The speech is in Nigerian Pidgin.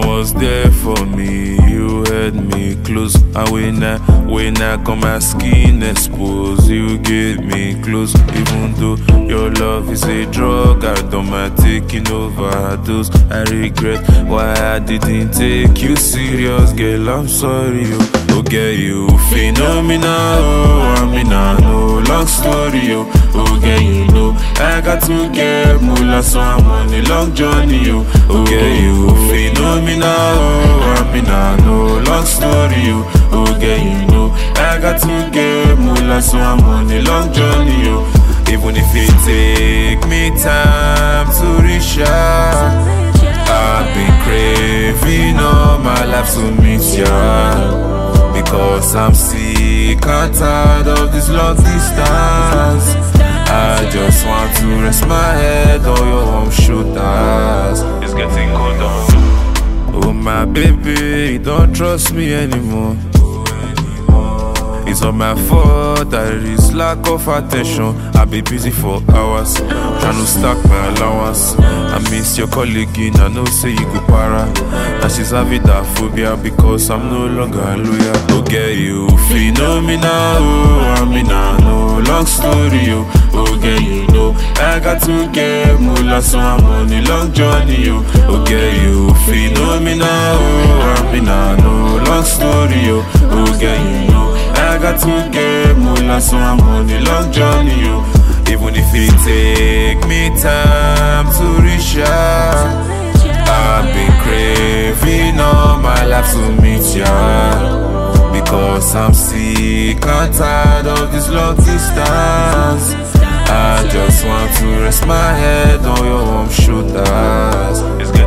one was there for me. You held me close, and when I come my skin exposed, you get me close. Even though your love is a drug, I don't mind taking overdose. I regret why I didn't take you serious, girl. I'm sorry, oh girl, you phenomenal. Oh, I mean I know, long story, oh girl, you know I got to get moolah, so I'm on a long journey, oh girl, you phenomenal. Oh, I mean I know, long story, oh girl, you know I got to get moolah, so I'm on a long journey, oh. Even if it take me time to reach out, I've been craving all my life to meet ya, because I'm sick and tired of this long distance. I just want to rest my head on your warm shoulders. It's getting colder. Oh my baby, don't trust me anymore. It's not my fault that there is lack of attention. I be busy for hours, trying to stack my allowance. I miss your colleague, I know say you go para. Now she's having that phobia because I'm no longer loyal. Oh girl, you phenomenal. Oh, I mean I know, long story, oh girl, you know I got to get moolah, so I'm on a long journey, oh girl, you phenomenal. Oh, I mean I know, long story, oh girl, you know I got to get moolah, so I'm on a long journey, yo. Even if it take me time to reach out, I've been craving all my life to meet ya, because I'm sick and tired of this long distance. I just want to rest my head on your warm shoulders.